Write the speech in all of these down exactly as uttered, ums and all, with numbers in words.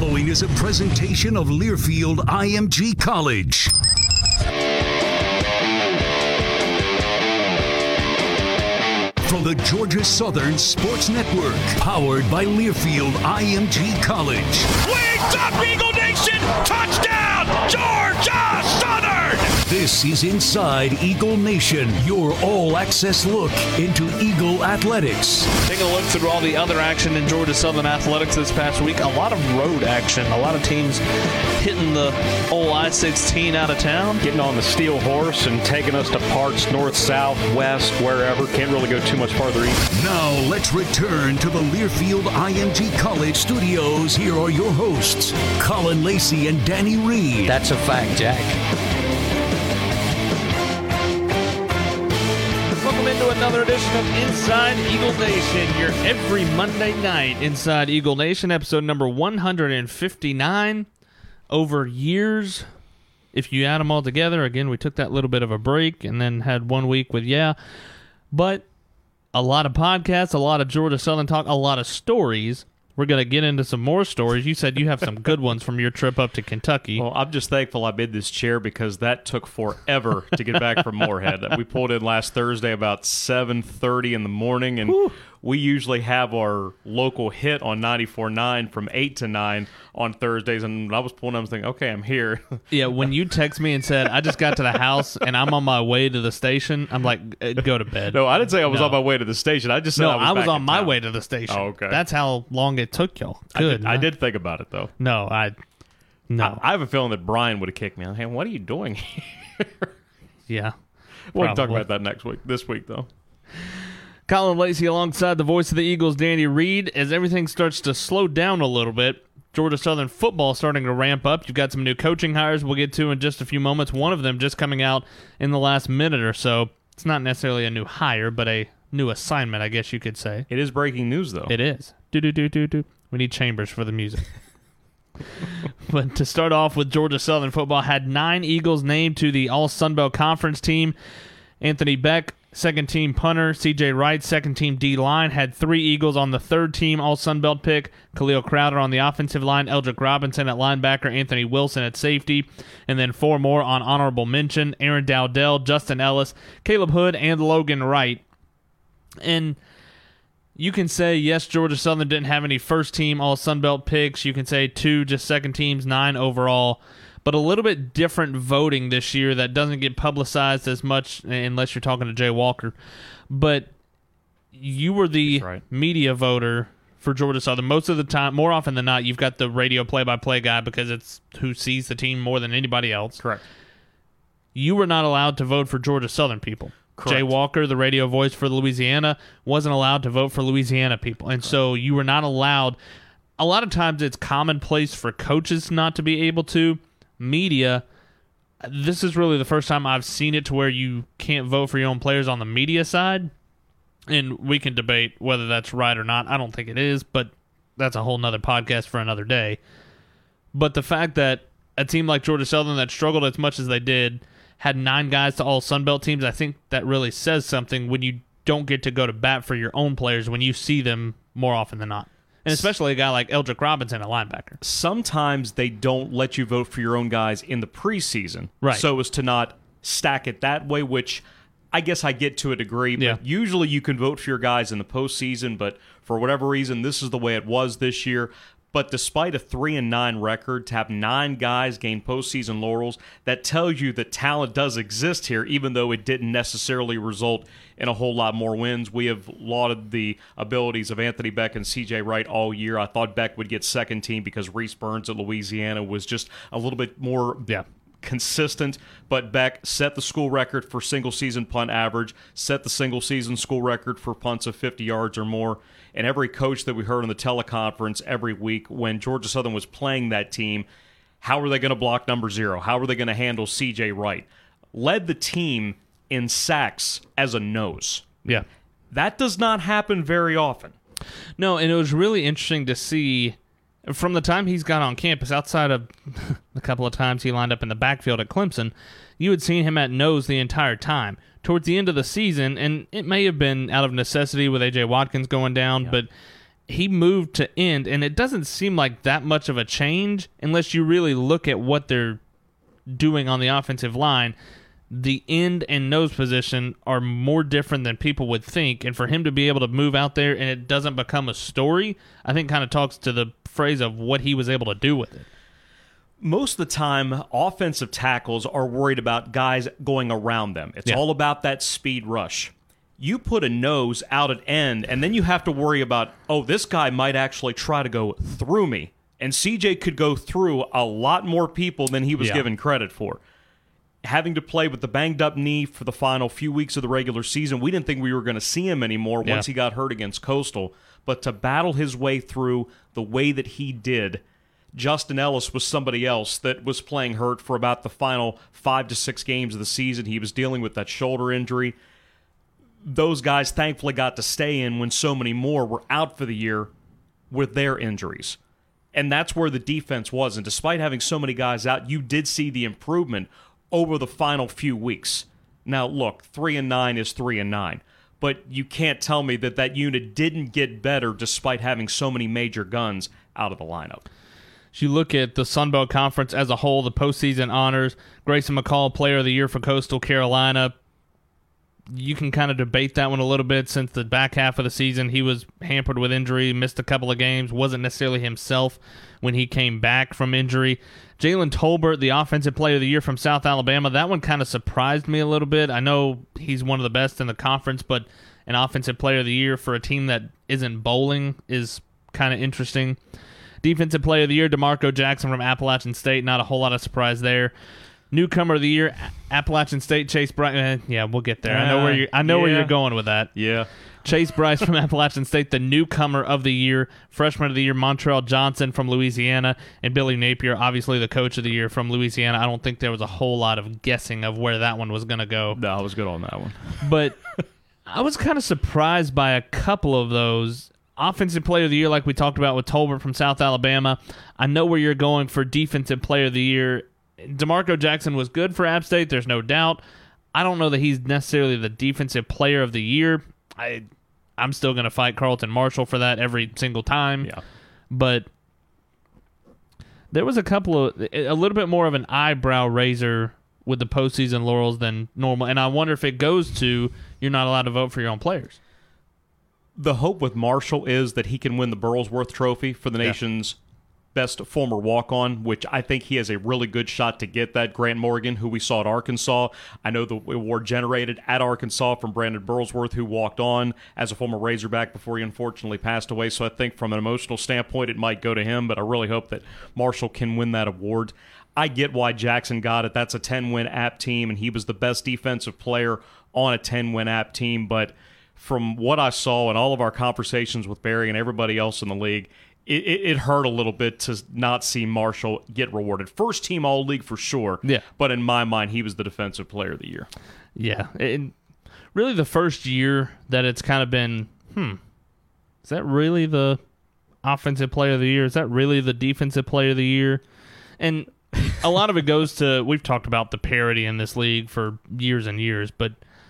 following is a presentation of Learfield I M G College. From the Georgia Southern Sports Network, powered by Learfield I M G College. Wings up, Eagle Nation! Touchdown, Georgia Southern! This is Inside Eagle Nation, your all-access look into Eagle athletics. Taking a look through all the other action in Georgia Southern athletics this past week. A lot of road action. A lot of teams hitting the old I sixteen out of town. Getting on the steel horse and taking us to parts north, south, west, wherever. Can't really go too much farther east. Now let's return to the Learfield I M G College studios. Here are your hosts, Colin Lacey and Danny Reed. That's a fact, Jack. Welcome into another edition of Inside Eagle Nation, your every Monday night Inside Eagle Nation, episode number one hundred fifty-nine. Over years, if you add them all together, again, we took that little bit of a break and then had one week with yeah, but a lot of podcasts, a lot of Georgia Southern talk, a lot of stories. We're going to get into some more stories. You said you have some good ones from your trip up to Kentucky. Well, I'm just thankful I made this chair because that took forever to get back from Moorhead. We pulled in last Thursday about seven thirty in the morning, and Whew. we usually have our local hit on ninety-four point nine from eight to nine on Thursdays, and when I was pulling up, I was thinking, okay, I'm here. Yeah, when you text me and said, I just got to the house and I'm on my way to the station, I'm like, go to bed. No, I didn't say I was no. on my way to the station. I just said no, I was I was back on in my town. way to the station. Oh, okay. That's how long it took y'all. I Good. did, I did think about it, though. No, I... No. I, I have a feeling that Brian would have kicked me. Hey, what are you doing here? Yeah. We'll talk about that next week. This week, though. Colin Lacey alongside the voice of the Eagles, Danny Reed. As everything starts to slow down a little bit, Georgia Southern football starting to ramp up. You've got some new coaching hires we'll get to in just a few moments. One of them just coming out in the last minute or so. It's not necessarily a new hire, but a new assignment, I guess you could say. It is breaking news, though. It is. Do-do-do-do-do. We need Chambers for the music. But to start off with, Georgia Southern football had nine Eagles named to the All-Sunbelt Conference team. Anthony Beck, second-team punter. C J Wright, second-team D-line. Had three Eagles on the third-team All-Sunbelt pick. Khalil Crowder on the offensive line. Eldrick Robinson at linebacker. Anthony Wilson at safety. And then four more on honorable mention. Aaron Dowdell, Justin Ellis, Caleb Hood, and Logan Wright. And you can say, yes, Georgia Southern didn't have any first-team All-Sunbelt picks. You can say two just second teams, nine overall. But a little bit different voting this year that doesn't get publicized as much unless you're talking to Jay Walker. But you were the right. media voter for Georgia Southern. Most of the time, more often than not, you've got the radio play-by-play guy because it's who sees the team more than anybody else. Correct. You were not allowed to vote for Georgia Southern people. Correct. Jay Walker, the radio voice for Louisiana, wasn't allowed to vote for Louisiana people. And Correct. So you were not allowed. A lot of times it's commonplace for coaches not to be able to. Media, this is really the first time I've seen it to where you can't vote for your own players on the media side. And we can debate whether that's right or not. I don't think it is, but that's a whole nother podcast for another day. But the fact that a team like Georgia Southern that struggled as much as they did had nine guys to all Sunbelt teams, I think that really says something when you don't get to go to bat for your own players when you see them more often than not. And especially a guy like Eldrick Robinson, a linebacker. Sometimes they don't let you vote for your own guys in the preseason, right? So as to not stack it that way, which I guess I get to a degree. But yeah. usually you can vote for your guys in the postseason, but for whatever reason, this is the way it was this year. But despite a three and nine record, to have nine guys gain postseason laurels, that tells you that talent does exist here, even though it didn't necessarily result in a whole lot more wins. We have lauded the abilities of Anthony Beck and C J Wright all year. I thought Beck would get second team because Reese Burns at Louisiana was just a little bit more yeah. consistent, but Beck set the school record for single-season punt average, set the single-season school record for punts of fifty yards or more. And every coach that we heard on the teleconference every week when Georgia Southern was playing that team, how are they going to block number zero? How are they going to handle C J Wright? Led the team in sacks as a nose. Yeah. That does not happen very often. No, and it was really interesting to see from the time he's got on campus, outside of the couple of times he lined up in the backfield at Clemson, you had seen him at nose the entire time. Towards the end of the season, and it may have been out of necessity with A J Watkins going down, yeah. but he moved to end, and it doesn't seem like that much of a change unless you really look at what they're doing on the offensive line. The end and nose position are more different than people would think, and for him to be able to move out there and it doesn't become a story, I think kind of talks to the phrase of what he was able to do with it. Most of the time, offensive tackles are worried about guys going around them. It's Yeah. all about that speed rush. You put a nose out at end, and then you have to worry about, oh, this guy might actually try to go through me. And C J could go through a lot more people than he was Yeah. given credit for. Having to play with the banged-up knee for the final few weeks of the regular season, we didn't think we were going to see him anymore Yeah. once he got hurt against Coastal. But to battle his way through the way that he did, Justin Ellis was somebody else that was playing hurt for about the final five to six games of the season. He was dealing with that shoulder injury. Those guys thankfully got to stay in when so many more were out for the year with their injuries. And that's where the defense was. And despite having so many guys out, you did see the improvement over the final few weeks. Now, look, three and nine is three and nine, but you can't tell me that that unit didn't get better despite having so many major guns out of the lineup. As you look at the Sun Belt Conference as a whole, the postseason honors, Grayson McCall, Player of the Year for Coastal Carolina. You can kind of debate that one a little bit since the back half of the season he was hampered with injury, missed a couple of games, wasn't necessarily himself when he came back from injury. Jalen Tolbert, the Offensive Player of the Year from South Alabama, that one kind of surprised me a little bit. I know he's one of the best in the conference, but an Offensive Player of the Year for a team that isn't bowling is kind of interesting. Defensive Player of the Year, DeMarco Jackson from Appalachian State, not a whole lot of surprise there. Newcomer of the Year, Appalachian State, Chase Bryce. Eh, yeah, we'll get there. I know where you. I know yeah. where you're going with that. Yeah. Chase Bryce from Appalachian State, the newcomer of the year. Freshman of the year, Montrell Johnson from Louisiana, and Billy Napier, obviously the coach of the year from Louisiana. I don't think there was a whole lot of guessing of where that one was going to go. No, I was good on that one. But I was kind of surprised by a couple of those. Offensive Player of the Year, like we talked about with Tolbert from South Alabama. I know where you're going for Defensive Player of the Year. DeMarco Jackson was good for App State, there's no doubt. I don't know that he's necessarily the Defensive Player of the Year. I, I'm still going to fight Carlton Marshall for that every single time. Yeah. But there was a couple of, a little bit more of an eyebrow raiser with the postseason laurels than normal. And I wonder if it goes to you're not allowed to vote for your own players. The hope with Marshall is that he can win the Burlsworth Trophy for the Yeah. nation's best former walk-on, which I think he has a really good shot to get that. Grant Morgan, who we saw at Arkansas. I know the award generated at Arkansas from Brandon Burlsworth, who walked on as a former Razorback before he unfortunately passed away. So I think from an emotional standpoint, it might go to him, but I really hope that Marshall can win that award. I get why Jackson got it. That's a ten-win App team, and he was the best defensive player on a ten-win App team. But from what I saw in all of our conversations with Barry and everybody else in the league, It, it, it hurt a little bit to not see Marshall get rewarded. First team All-League for sure, Yeah. but in my mind, he was the Defensive Player of the Year. Yeah. And really the first year that it's kind of been, hmm, is that really the Offensive Player of the Year? Is that really the Defensive Player of the Year? And a lot of it goes to, we've talked about the parity in this league for years and years, but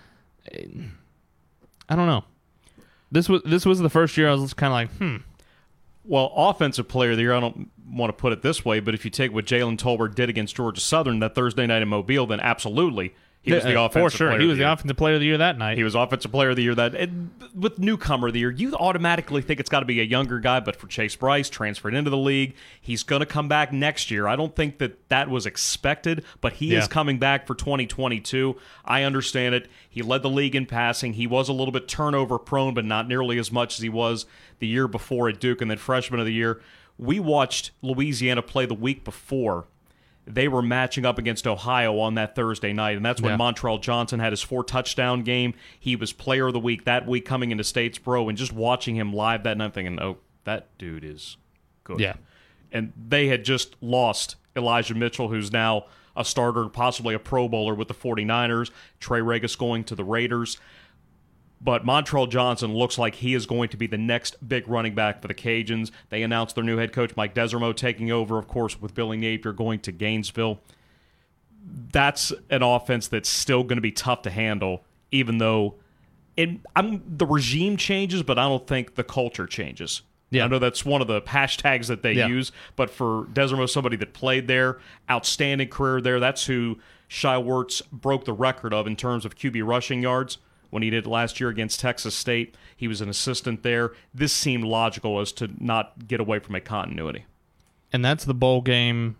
I don't know. This was this was the first year I was kind of like, hmm. Well, Offensive Player of the Year, I don't want to put it this way, but if you take what Jalen Tolbert did against Georgia Southern that Thursday night in Mobile, then absolutely he was the Uh, Offensive For sure. Player He of was the the Year. Offensive Player of the Year that night. He was Offensive Player of the Year. That and with Newcomer of the Year, you automatically think it's got to be a younger guy, but for Chase Bryce, transferred into the league, he's going to come back next year. I don't think that that was expected, but he Yeah. is coming back for twenty twenty-two. I understand it. He led the league in passing. He was a little bit turnover prone, but not nearly as much as he was the year before at Duke, and then Freshman of the Year. We watched Louisiana play the week before. They were matching up against Ohio on that Thursday night, and that's when Yeah. Montrell Johnson had his four-touchdown game. He was player of the week that week coming into Statesboro, and just watching him live that night, I'm thinking, oh, that dude is good. Yeah. And they had just lost Elijah Mitchell, who's now a starter, possibly a Pro Bowler with the 49ers. Trey Regis going to the Raiders. But Montrell Johnson looks like he is going to be the next big running back for the Cajuns. They announced their new head coach, Mike Desormeaux, taking over, of course, with Billy Napier going to Gainesville. That's an offense that's still going to be tough to handle, even though it, I'm, the regime changes, but I don't think the culture changes. Yeah. I know that's one of the hashtags that they yeah. use, but for Desormeaux, somebody that played there, outstanding career there, that's who Shai Werts broke the record of in terms of Q B rushing yards when he did last year against Texas State. He was an assistant there. This seemed logical as to not get away from a continuity. And that's the bowl game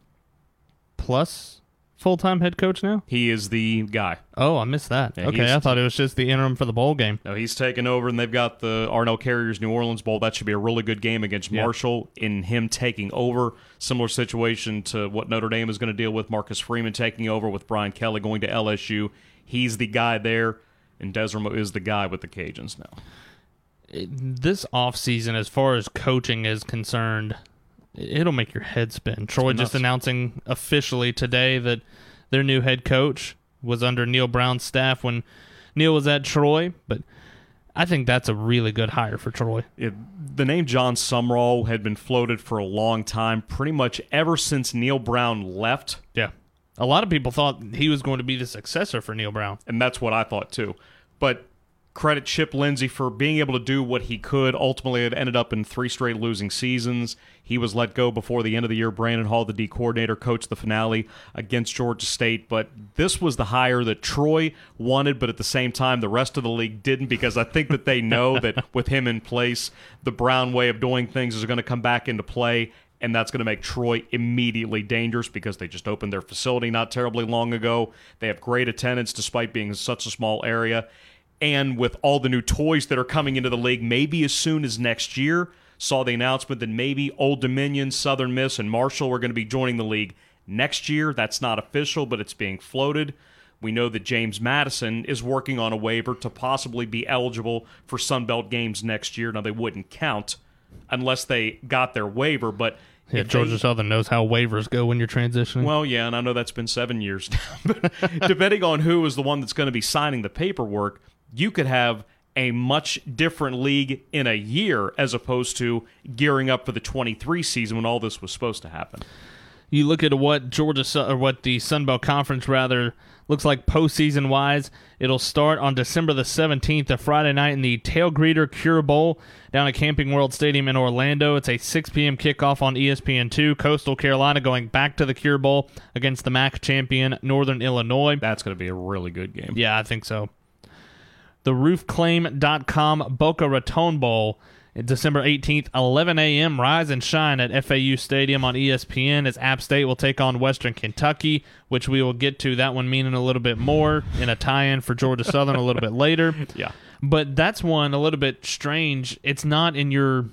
plus full-time head coach now? He is the guy. Oh, I missed that. Yeah, okay, I thought it was just the interim for the bowl game. No, he's taken over, and they've got the Arnell Carriers New Orleans Bowl. That should be a really good game against Yeah. Marshall in him taking over. Similar situation to what Notre Dame is going to deal with. Marcus Freeman taking over with Brian Kelly going to L S U. He's the guy there, and Desormeaux is the guy with the Cajuns now. It, this offseason, as far as coaching is concerned, it'll make your head spin. Troy just announcing officially today that their new head coach was under Neil Brown's staff when Neil was at Troy, but I think that's a really good hire for Troy. It, the name John Sumrall had been floated for a long time, pretty much ever since Neil Brown left, Yeah. A lot of people thought he was going to be the successor for Neil Brown. and that's what I thought too. But credit Chip Lindsey for being able to do what he could. Ultimately, it ended up in three straight losing seasons. He was let go before the end of the year. Brandon Hall, the D coordinator, coached the finale against Georgia State. But this was the hire that Troy wanted, but at the same time, the rest of the league didn't, because I think that they know that with him in place, the Brown way of doing things is going to come back into play, and that's going to make Troy immediately dangerous because they just opened their facility not terribly long ago. They have great attendance despite being in such a small area. And with all the new toys that are coming into the league, maybe as soon as next year, saw the announcement that maybe Old Dominion, Southern Miss, and Marshall are going to be joining the league next year. That's not official, but it's being floated. We know that James Madison is working on a waiver to possibly be eligible for Sun Belt games next year. Now, they wouldn't count unless they got their waiver, but Yeah, if Georgia they- Southern knows how waivers go when you're transitioning. Well, yeah, and I know that's been seven years now. But depending on who is the one that's going to be signing the paperwork, you could have a much different league in a year as opposed to gearing up for the twenty-three season when all this was supposed to happen. You look at what Georgia Su- or what the Sun Belt Conference rather looks like postseason wise. It'll start on December the seventeenth, a Friday night, in the Tail Greeter Cure Bowl down at Camping World Stadium in Orlando. It's a six p.m. kickoff on E S P N two. Coastal Carolina going back to the Cure Bowl against the M A C champion Northern Illinois. That's going to be a really good game. Yeah, I think so. The roof claim dot com Boca Raton Bowl, December eighteenth, eleven a.m. Rise and shine at F A U Stadium on E S P N as App State will take on Western Kentucky, which we will get to, that one meaning a little bit more in a tie-in for Georgia Southern a little bit later. Yeah. But that's one a little bit strange. It's not in your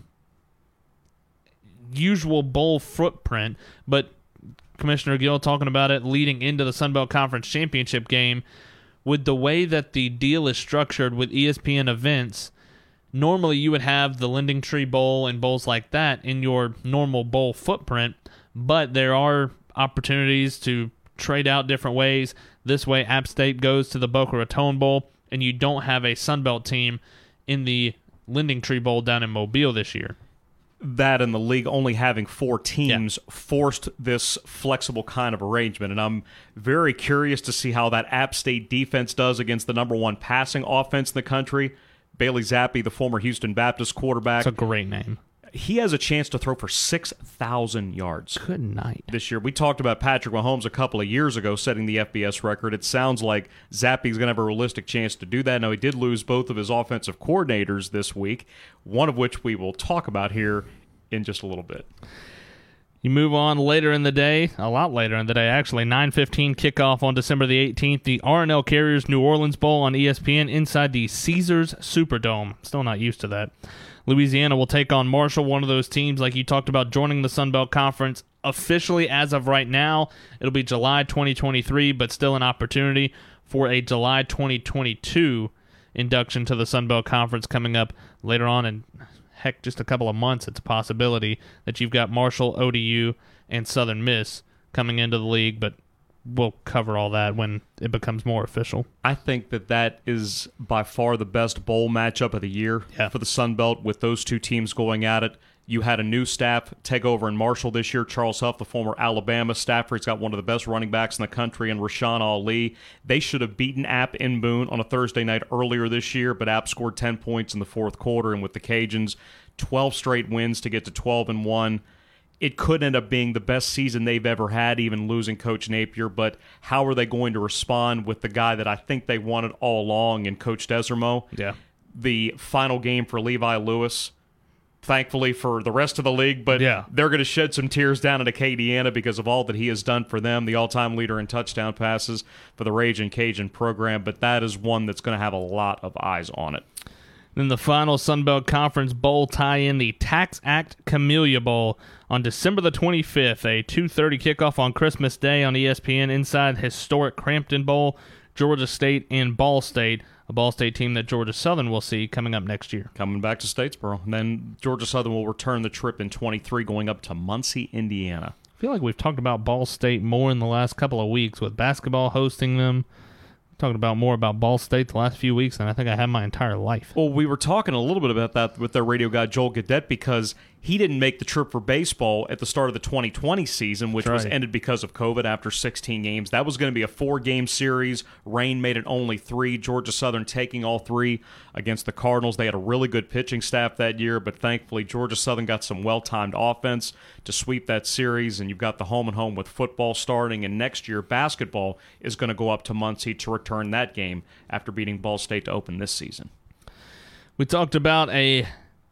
usual bowl footprint, but Commissioner Gill talking about it leading into the Sun Belt Conference Championship game. With the way that the deal is structured with E S P N events, normally you would have the Lending Tree Bowl and bowls like that in your normal bowl footprint, but there are opportunities to trade out different ways. This way, App State goes to the Boca Raton Bowl, and you don't have a Sun Belt team in the Lending Tree Bowl down in Mobile this year. That and the league only having four teams yeah. forced this flexible kind of arrangement. And I'm very curious to see how that App State defense does against the number one passing offense in the country. Bailey Zappi, the former Houston Baptist quarterback. That's a great name. He has a chance to throw for six thousand yards. Good night. This year. We talked about Patrick Mahomes a couple of years ago setting the F B S record. It sounds like Zappi's going to have a realistic chance to do that. Now, he did lose both of his offensive coordinators this week, one of which we will talk about here in just a little bit. You move on later in the day, a lot later in the day, actually, nine fifteen kickoff on December the eighteenth, the R and L Carriers New Orleans Bowl on E S P N inside the Caesars Superdome. Still not used to that. Louisiana will take on Marshall, one of those teams, like you talked about, joining the Sun Belt Conference. Officially, as of right now, it'll be July twenty twenty-three, but still an opportunity for a July twenty twenty-two induction to the Sun Belt Conference coming up later on in, heck, just a couple of months. It's a possibility that you've got Marshall, O D U, and Southern Miss coming into the league, but we'll cover all that when it becomes more official. I think that that is by far the best bowl matchup of the year yeah. for the Sun Belt with those two teams going at it. You had a new staff take over in Marshall this year. Charles Huff, the former Alabama staffer, he's got one of the best running backs in the country, and Rashawn Ali. They should have beaten App in Boone on a Thursday night earlier this year, but App scored ten points in the fourth quarter, and with the Cajuns, twelve straight wins to get to twelve and one. It could end up being the best season they've ever had, even losing Coach Napier, but how are they going to respond with the guy that I think they wanted all along in Coach Desormeaux? Yeah. The final game for Levi Lewis, thankfully for the rest of the league, but yeah. they're going to shed some tears down at Acadiana because of all that he has done for them, the all-time leader in touchdown passes for the Ragin' Cajun program, but that is one that's going to have a lot of eyes on it. Then the final Sun Belt Conference Bowl tie-in, the Tax Act Camellia Bowl on December the twenty-fifth, a two thirty kickoff on Christmas Day on E S P N inside historic Crampton Bowl, Georgia State and Ball State, a Ball State team that Georgia Southern will see coming up next year. Coming back to Statesboro. And then Georgia Southern will return the trip in twenty-three, going up to Muncie, Indiana. I feel like we've talked about Ball State more in the last couple of weeks with basketball hosting them. Talking about more about Ball State the last few weeks than I think I have my entire life. Well, we were talking a little bit about that with their radio guy Joel Gadet because he didn't make the trip for baseball at the start of the twenty twenty season, which That's was right. ended because of COVID after sixteen games. That was going to be a four-game series. Rain made it only three. Georgia Southern taking all three against the Cardinals. They had a really good pitching staff that year, but thankfully Georgia Southern got some well-timed offense to sweep that series, and you've got the home and home with football starting, and next year basketball is going to go up to Muncie to return that game after beating Ball State to open this season. We talked about a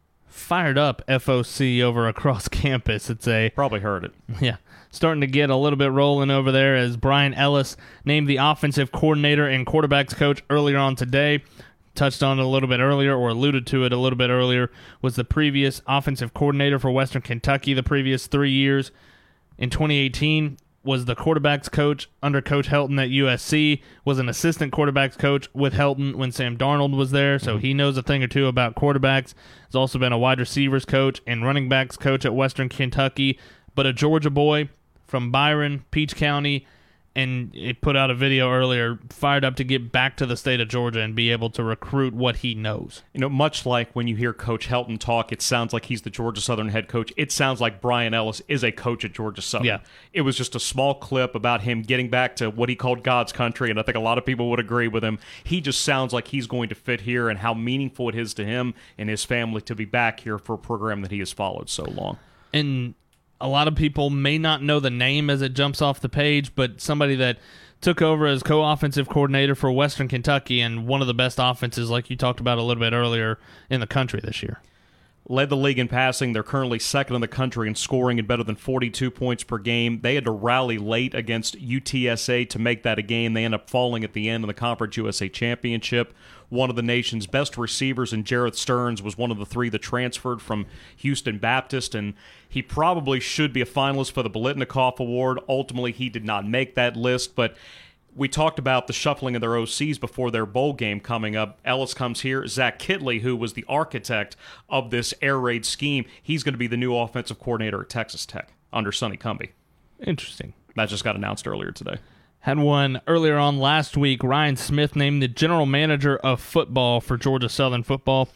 fired up F O C over across campus. It's a Probably heard it. yeah, starting to get a little bit rolling over there as Brian Ellis named the offensive coordinator and quarterbacks coach earlier on today. Touched on it a little bit earlier, or alluded to it a little bit earlier, was the previous offensive coordinator for Western Kentucky the previous three years. In twenty eighteen, was the quarterbacks coach under Coach Helton at U S C, was an assistant quarterbacks coach with Helton when Sam Darnold was there, so he knows a thing or two about quarterbacks. Has also been a wide receivers coach and running backs coach at Western Kentucky, but a Georgia boy from Byron, Peach County, and it put out a video earlier, fired up to get back to the state of Georgia and be able to recruit what he knows. You know, much like when you hear Coach Helton talk, it sounds like he's the Georgia Southern head coach. It sounds like Brian Ellis is a coach at Georgia Southern. Yeah. It was just a small clip about him getting back to what he called God's country, and I think a lot of people would agree with him. He just sounds like he's going to fit here and how meaningful it is to him and his family to be back here for a program that he has followed so long. And a lot of people may not know the name as it jumps off the page, but somebody that took over as co-offensive coordinator for Western Kentucky and one of the best offenses, like you talked about a little bit earlier, in the country this year. Led the league in passing. They're currently second in the country in scoring and better than forty-two points per game. They had to rally late against U T S A to make that a game. They end up falling at the end in the Conference U S A Championship. One of the nation's best receivers in Jarrett Stearns was one of the three that transferred from Houston Baptist, and he probably should be a finalist for the Biletnikoff Award. Ultimately, he did not make that list, but we talked about the shuffling of their O Cs before their bowl game coming up. Ellis comes here. Zach Kitley, who was the architect of this air raid scheme, he's going to be the new offensive coordinator at Texas Tech under Sonny Cumbie. Interesting. That just got announced earlier today. Had one earlier on last week. Ryan Smith named the general manager of football for Georgia Southern football.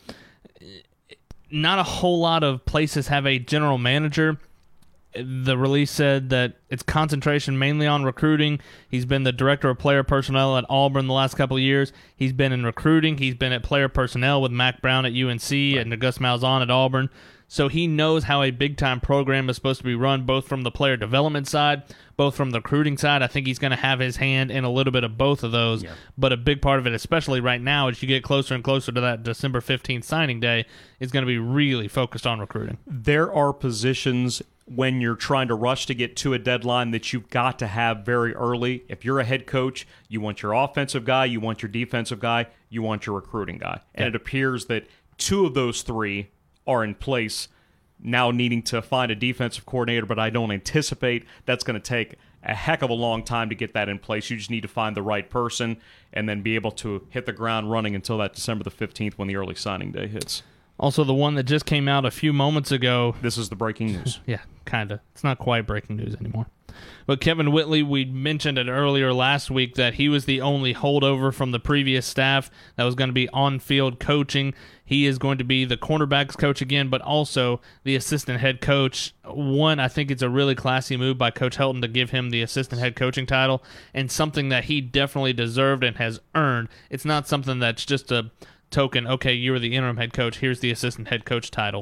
Not a whole lot of places have a general manager. The release said that it's concentration mainly on recruiting. He's been the director of player personnel at Auburn the last couple of years. He's been in recruiting. He's been at player personnel with Mac Brown at U N C right. and Gus Malzahn at Auburn. So he knows how a big-time program is supposed to be run, both from the player development side, both from the recruiting side. I think he's going to have his hand in a little bit of both of those. Yeah. But a big part of it, especially right now, as you get closer and closer to that December fifteenth signing day, is going to be really focused on recruiting. There are positions when you're trying to rush to get to a deadline that you've got to have very early. If you're a head coach, you want your offensive guy, you want your defensive guy, you want your recruiting guy. And it appears that two of those three are in place, now needing to find a defensive coordinator, but I don't anticipate that's going to take a heck of a long time to get that in place. You just need to find the right person and then be able to hit the ground running until that December the fifteenth when the early signing day hits. Also, the one that just came out a few moments ago. This is the breaking news. Yeah, kind of. It's not quite breaking news anymore. But Kevin Whitley, we mentioned it earlier last week that he was the only holdover from the previous staff that was going to be on-field coaching. He is going to be the cornerbacks coach again, but also the assistant head coach. One, I think it's a really classy move by Coach Helton to give him the assistant head coaching title, and something that he definitely deserved and has earned. It's not something that's just a token, okay, you were the interim head coach, here's the assistant head coach title.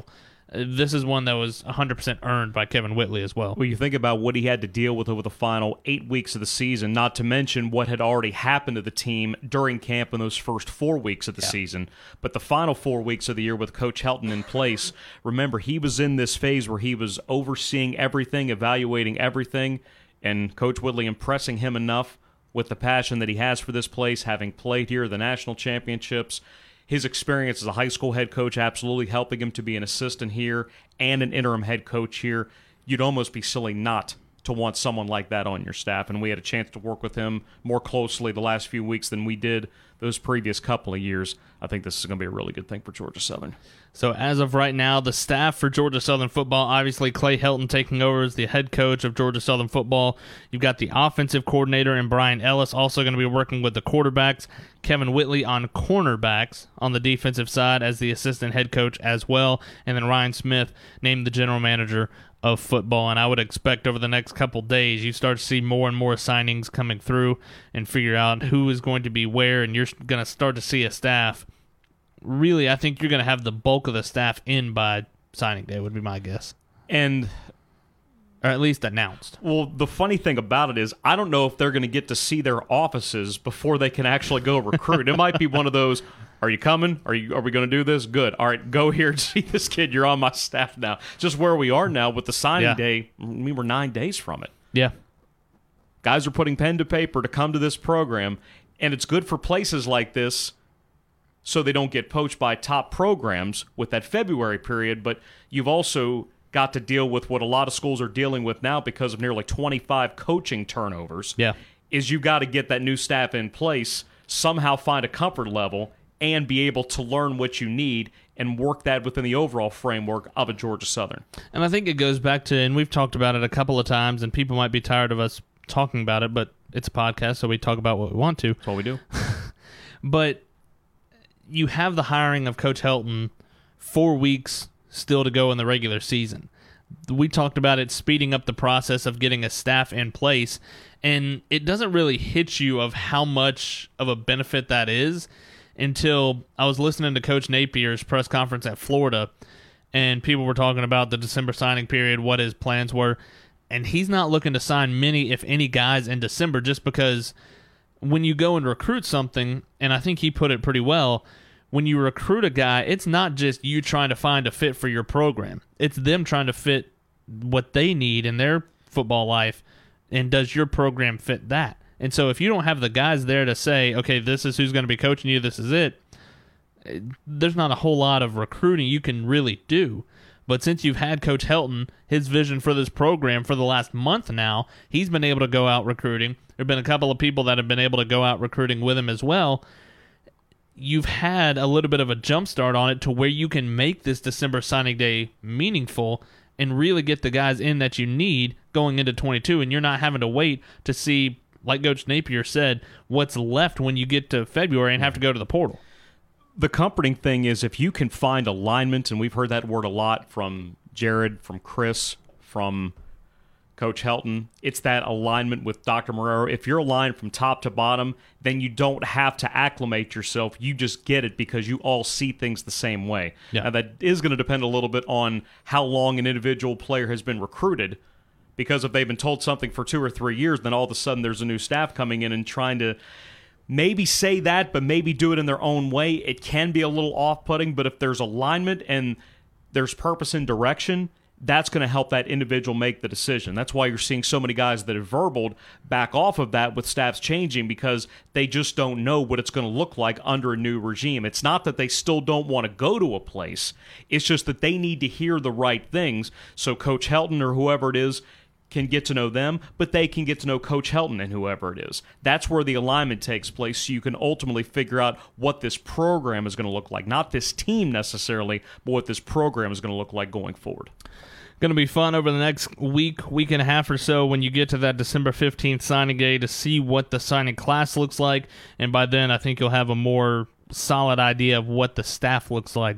this is one that was one hundred percent earned by Kevin Whitley as well. Well, you think about what he had to deal with over the final eight weeks of the season, not to mention what had already happened to the team during camp in those first four weeks of the yeah. season. But the final four weeks of the year with Coach Helton in place, remember, he was in this phase where he was overseeing everything, evaluating everything, and Coach Whitley impressing him enough with the passion that he has for this place, having played here, the national championships. His experience as a high school head coach absolutely helping him to be an assistant here and an interim head coach here. You'd almost be silly not to want someone like that on your staff, and we had a chance to work with him more closely the last few weeks than we did those previous couple of years. I think this is going to be a really good thing for Georgia Southern. So as of right now, the staff for Georgia Southern football, obviously Clay Helton taking over as the head coach of Georgia Southern football. You've got the offensive coordinator and Brian Ellis also going to be working with the quarterbacks. Kevin Whitley on cornerbacks on the defensive side as the assistant head coach as well. And then Ryan Smith named the general manager of football. And I would expect over the next couple days you start to see more and more signings coming through and figure out who is going to be where, and you're going to start to see a staff. Really, I think you're going to have the bulk of the staff in by signing day would be my guess. And or at least announced. Well, the funny thing about it is I don't know if they're going to get to see their offices before they can actually go recruit. It might be one of those, are you coming? Are you? Are we going to do this? Good. All right, go here and see this kid. You're on my staff now. Just where we are now with the signing yeah. day, I mean, we're nine days from it. Yeah. Guys are putting pen to paper to come to this program, and it's good for places like this so they don't get poached by top programs with that February period, but you've also got to deal with what a lot of schools are dealing with now because of nearly twenty-five coaching turnovers. Yeah. Is you've got to get that new staff in place, somehow find a comfort level, and be able to learn what you need and work that within the overall framework of a Georgia Southern. And I think it goes back to, and we've talked about it a couple of times, and people might be tired of us talking about it, but it's a podcast, so we talk about what we want to. That's what we do. But you have the hiring of Coach Helton four weeks still to go in the regular season. We talked about it speeding up the process of getting a staff in place, and it doesn't really hit you of how much of a benefit that is until I was listening to Coach Napier's press conference at Florida, and people were talking about the December signing period, what his plans were, and he's not looking to sign many, if any, guys in December just because when you go and recruit something, and I think he put it pretty well, when you recruit a guy, it's not just you trying to find a fit for your program. It's them trying to fit what they need in their football life, and does your program fit that? And so if you don't have the guys there to say, okay, this is who's going to be coaching you, this is it, there's not a whole lot of recruiting you can really do. But since you've had Coach Helton, his vision for this program for the last month now, he's been able to go out recruiting. There have been a couple of people that have been able to go out recruiting with him as well. You've had a little bit of a jump start on it to where you can make this December signing day meaningful and really get the guys in that you need going into twenty-two, and you're not having to wait to see, like Coach Napier said, what's left when you get to February and have to go to the portal. The comforting thing is if you can find alignment, and we've heard that word a lot from Jared, from Chris, from Coach Helton, it's that alignment with Doctor Marrero. If you're aligned from top to bottom, then you don't have to acclimate yourself. You just get it because you all see things the same way. Yeah. Now, that is going to depend a little bit on how long an individual player has been recruited, because if they've been told something for two or three years, then all of a sudden there's a new staff coming in and trying to maybe say that, but maybe do it in their own way. It can be a little off-putting, but if there's alignment and there's purpose and direction, that's going to help that individual make the decision. That's why you're seeing so many guys that have verbaled back off of that with staffs changing, because they just don't know what it's going to look like under a new regime. It's not that they still don't want to go to a place. It's just that they need to hear the right things so Coach Helton or whoever it is can get to know them, but they can get to know Coach Helton and whoever it is. That's where the alignment takes place, so you can ultimately figure out what this program is going to look like. Not this team necessarily, but what this program is going to look like going forward. Going to be fun over the next week, week and a half or so when you get to that December fifteenth signing day to see what the signing class looks like, and by then I think you'll have a more solid idea of what the staff looks like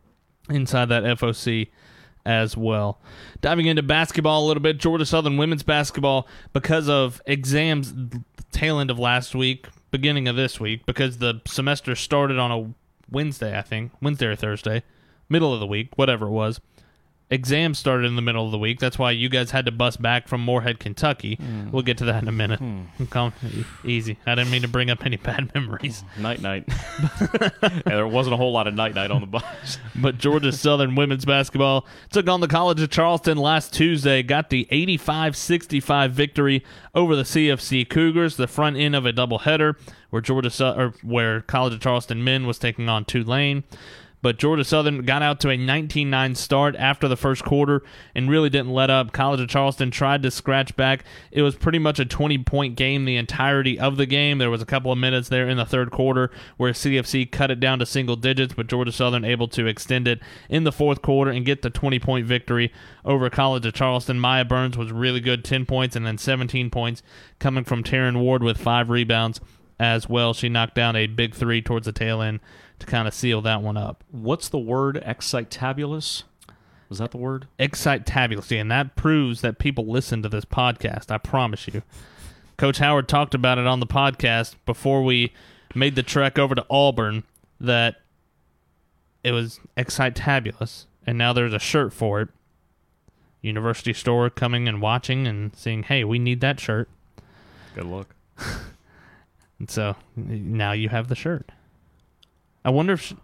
inside that F O C as well. Diving into basketball a little bit, Georgia Southern women's basketball, because of exams tail end of last week, beginning of this week, because the semester started on a Wednesday, I think, Wednesday or Thursday, middle of the week, whatever it was. exams started in the middle of the week. That's why you guys had to bus back from Moorhead, Kentucky. Mm. We'll get to that in a minute. Mm. Come, easy. I didn't mean to bring up any bad memories. Night night. Yeah, there wasn't a whole lot of night night on the bus. But Georgia Southern women's basketball took on the College of Charleston last Tuesday, got the eighty-five sixty-five victory over the C F C Cougars, the front end of a doubleheader where Georgia or where College of Charleston men was taking on Tulane. But Georgia Southern got out to a nineteen nine start after the first quarter and really didn't let up. College of Charleston tried to scratch back. It was pretty much a twenty-point game the entirety of the game. There was a couple of minutes there in the third quarter where C F C cut it down to single digits, but Georgia Southern able to extend it in the fourth quarter and get the twenty-point victory over College of Charleston. Maya Burns was really good, ten points, and then seventeen points coming from Taryn Ward with five rebounds as well. She knocked down a big three towards the tail end to kind of seal that one up. What's the word? Excitabulous? Was that the word? Excitabulous. And that proves that people listen to this podcast. I promise you. Coach Howard talked about it on the podcast before we made the trek over to Auburn that it was excitabulous. And now there's a shirt for it. University store coming and watching and saying, hey, we need that shirt. Good luck. And so now you have the shirt. I wonder if she,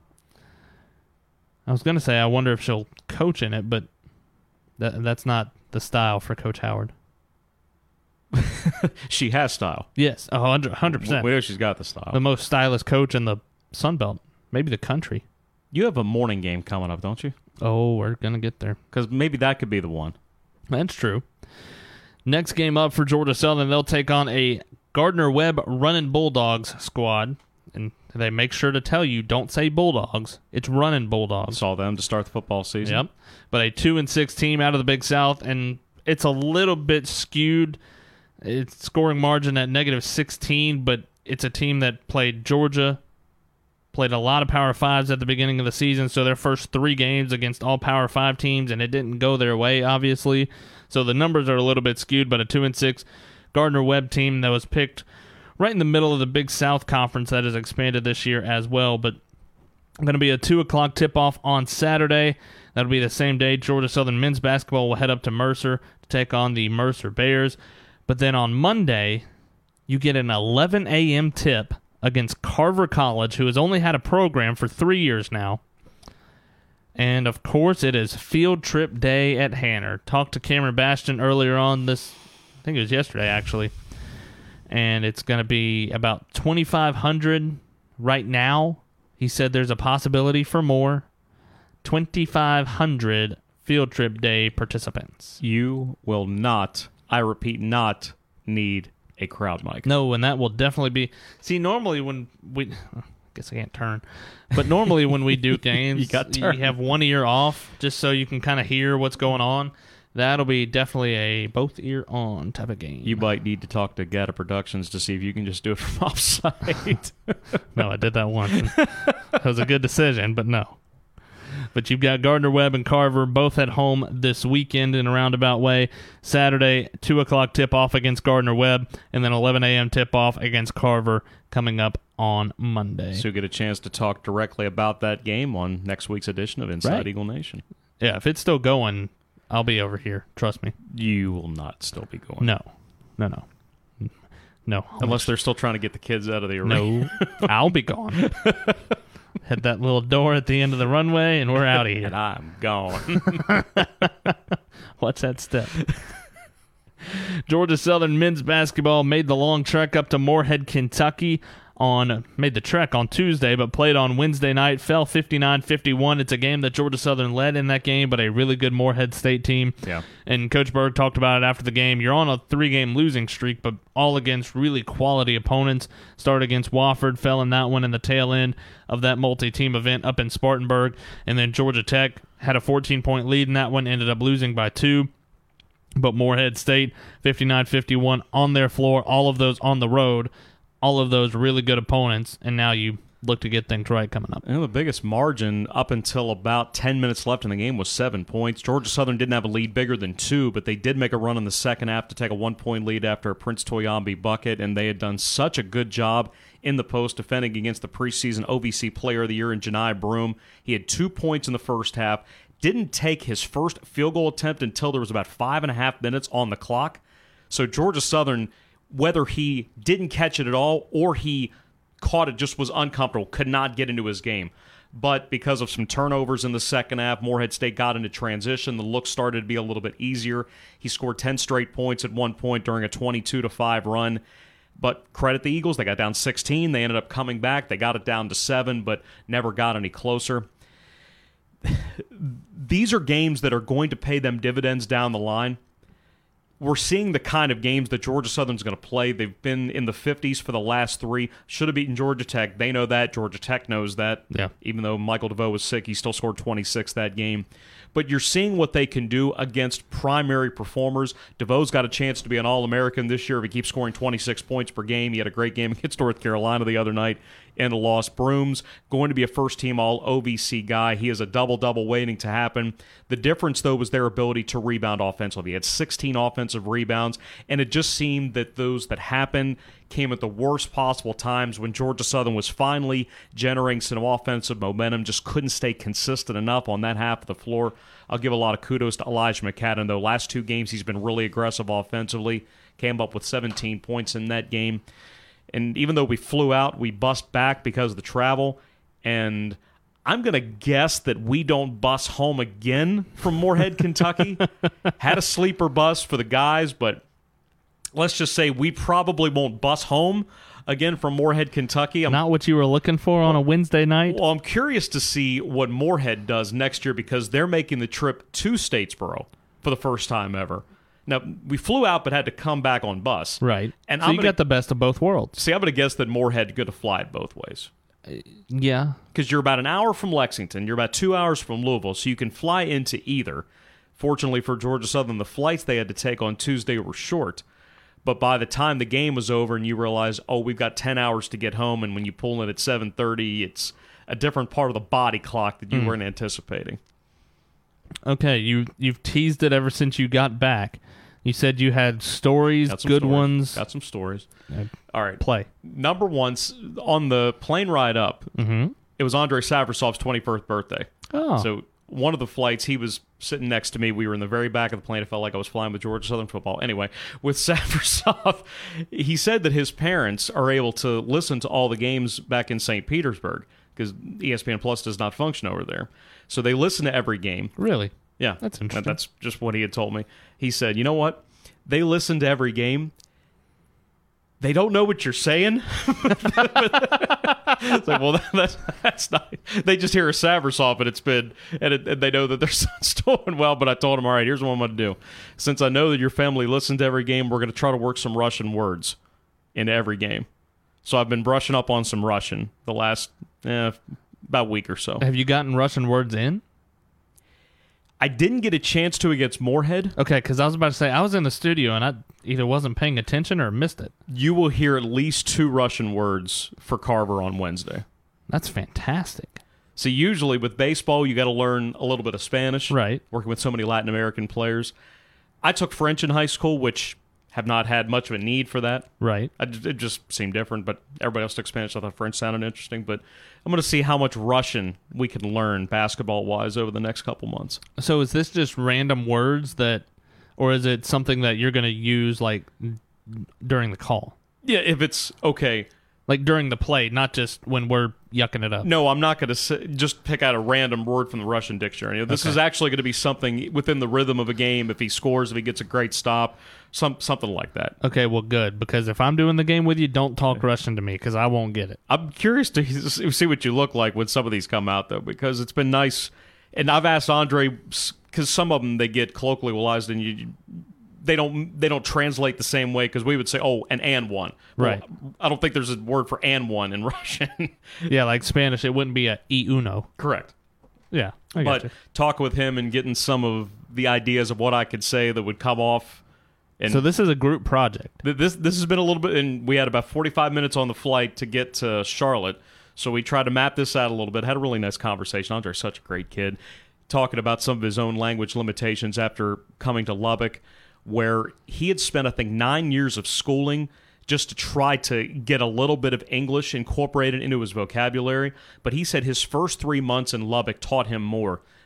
I was going to say I wonder if she'll coach in it, but that that's not the style for Coach Howard. She has style. Yes, one hundred percent. Where she's got the style. The most stylish coach in the Sun Belt, maybe the country. You have a morning game coming up, don't you? Oh, we're going to get there. Because maybe that could be the one. That's true. Next game up for Georgia Southern, they'll take on a Gardner-Webb Running Bulldogs squad. And they make sure to tell you, don't say Bulldogs. It's Running Bulldogs. Saw them to start the football season. Yep. But a two and six team out of the Big South, and it's a little bit skewed. It's scoring margin at negative sixteen, but it's a team that played Georgia, played a lot of Power Fives at the beginning of the season, so their first three games against all Power Five teams, and it didn't go their way, obviously. So the numbers are a little bit skewed, but a two and six Gardner-Webb team that was picked right in the middle of the Big South Conference that has expanded this year as well. But going to be a two o'clock tip-off on Saturday. That'll be the same day Georgia Southern men's basketball will head up to Mercer to take on the Mercer Bears. But then on Monday, you get an eleven a.m. tip against Carver College, who has only had a program for three years now. And, of course, it is field trip day at Hanner. Talked to Cameron Bastion earlier on this, I think it was yesterday, actually. And it's going to be about twenty-five hundred right now. He said there's a possibility for more. twenty-five hundred field trip day participants. You will not, I repeat, not need a crowd mic. No, and that will definitely be... See, normally when we... I guess I can't turn. But normally when we do games, you, got you have one ear off just so you can kind of hear what's going on. That'll be definitely a both ear on type of game. You might need to talk to Gata Productions to see if you can just do it from offsite. No, I did that once. That was a good decision, but no. But you've got Gardner-Webb and Carver both at home this weekend in a roundabout way. Saturday, two o'clock tip-off against Gardner-Webb, and then eleven a.m. tip-off against Carver coming up on Monday. So you get a chance to talk directly about that game on next week's edition of Inside Right. Eagle Nation. Yeah, if it's still going, I'll be over here. Trust me. You will not still be going. No. No, no. No. Unless they're still trying to get the kids out of the arena. No. I'll be gone. Hit that little door at the end of the runway, and we're out of here. And I'm gone. What's that step? Georgia Southern men's basketball made the long trek up to Moorhead, Kentucky on made the trek on Tuesday, but played on Wednesday night, fell fifty-nine fifty-one. It's a game that Georgia Southern led in that game, but a really good Moorhead State team. Yeah. And Coach Berg talked about it after the game. You're on a three-game losing streak, but all against really quality opponents. Started against Wofford, fell in that one in the tail end of that multi-team event up in Spartanburg. And then Georgia Tech had a fourteen-point lead in that one, ended up losing by two. But Moorhead State, fifty-nine fifty-one on their floor, all of those on the road. All of those really good opponents, and now you look to get things right coming up. And the biggest margin up until about ten minutes left in the game was seven points. Georgia Southern didn't have a lead bigger than two, but they did make a run in the second half to take a one-point lead after a Prince Toyambi bucket, and they had done such a good job in the post defending against the preseason O V C Player of the Year in Janai Broom. He had two points in the first half, didn't take his first field goal attempt until there was about five and a half minutes on the clock. So Georgia Southern, whether he didn't catch it at all or he caught it, just was uncomfortable, could not get into his game. But because of some turnovers in the second half, Morehead State got into transition. The look started to be a little bit easier. He scored ten straight points at one point during a twenty-two to five run. But credit the Eagles. They got down sixteen. They ended up coming back. They got it down to seven, but never got any closer. These are games that are going to pay them dividends down the line. We're seeing the kind of games that Georgia Southern's going to play. They've been in the fifties for the last three. Should have beaten Georgia Tech. They know that. Georgia Tech knows that. Yeah. Even though Michael DeVoe was sick, he still scored twenty-six that game. But you're seeing what they can do against primary performers. DeVoe's got a chance to be an All-American this year if he keeps scoring twenty-six points per game. He had a great game against North Carolina the other night and a loss. Brooms going to be a first-team All-O V C guy. He has a double-double waiting to happen. The difference, though, was their ability to rebound offensively. He had sixteen offensive rebounds, and it just seemed that those that happened came at the worst possible times when Georgia Southern was finally generating some offensive momentum, just couldn't stay consistent enough on that half of the floor. I'll give a lot of kudos to Elijah McCadden, though. Last two games, he's been really aggressive offensively, came up with seventeen points in that game. And even though we flew out, we bust back because of the travel, and I'm going to guess that we don't bus home again from Morehead, Kentucky. Had a sleeper bus for the guys, but let's just say we probably won't bus home again from Morehead, Kentucky. I'm, Not what you were looking for on a Wednesday night? well, I'm curious to see what Morehead does next year because they're making the trip to Statesboro for the first time ever. Now, we flew out but had to come back on bus. Right. And so I'm you gonna, got the best of both worlds. See, I'm going to guess that Morehead could have fly it both ways. Yeah. Because you're about an hour from Lexington. You're about two hours from Louisville, so you can fly into either. Fortunately for Georgia Southern, the flights they had to take on Tuesday were short. But by the time the game was over and you realize, oh, we've got ten hours to get home, and when you pull in at seven thirty, it's a different part of the body clock that you mm. weren't anticipating. Okay, you, you've teased it ever since you got back. You said you had stories, good stories. ones. Got some stories. Uh, All right. Play. Number one, on the plane ride up, mm-hmm. it was Andrei Savrasov's twenty-first birthday. Oh. So one of the flights, he was sitting next to me. We were in the very back of the plane. It felt like I was flying with Georgia Southern football. Anyway, with Savrasov, he said that his parents are able to listen to all the games back in Saint Petersburg because E S P N Plus does not function over there. So they listen to every game. Really? Yeah. That's interesting. That's just what he had told me. He said, you know what? They listen to every game. They don't know what you're saying. It's like, well, that's, that's not. They just hear a Savrasov, and it's been, and, it, and they know that their son's doing well. But I told him, all right, here's what I'm going to do. Since I know that your family listened to every game, we're going to try to work some Russian words into every game. So I've been brushing up on some Russian the last eh, about a week or so. Have you gotten Russian words in? I didn't get a chance to against Morehead. Okay, because I was about to say, I was in the studio and I either wasn't paying attention or missed it. You will hear at least two Russian words for Carver on Wednesday. That's fantastic. So usually with baseball, you got to learn a little bit of Spanish. Right. Working with so many Latin American players. I took French in high school, which have not had much of a need for that. Right. I, it just seemed different, but everybody else took Spanish. I thought French sounded interesting, but I'm going to see how much Russian we can learn basketball-wise over the next couple months. So is this just random words that, or is it something that you're going to use like during the call? Yeah, if it's okay. Like during the play, not just when we're yucking it up. No, I'm not going to just pick out a random word from the Russian dictionary. This okay. is actually going to be something within the rhythm of a game. If he scores, if he gets a great stop, some something like that. Okay, well, good. Because if I'm doing the game with you, don't talk okay. Russian to me because I won't get it. I'm curious to see what you look like when some of these come out, though, because it's been nice. And I've asked Andre, because some of them, they get colloquialized and you... They don't they don't translate the same way because we would say, oh, an and one. Well, right. I don't think there's a word for and one in Russian. Yeah, like Spanish, it wouldn't be a y uno. Correct. Yeah, I But you. talking with him and getting some of the ideas of what I could say that would come off. And so this is a group project. Th- this this has been a little bit, and we had about forty-five minutes on the flight to get to Charlotte. So we tried to map this out a little bit. Had a really nice conversation. Andre's such a great kid. Talking about some of his own language limitations after coming to Lubbock, where he had spent, I think, nine years of schooling just to try to get a little bit of English incorporated into his vocabulary. But he said his first three months in Lubbock taught him more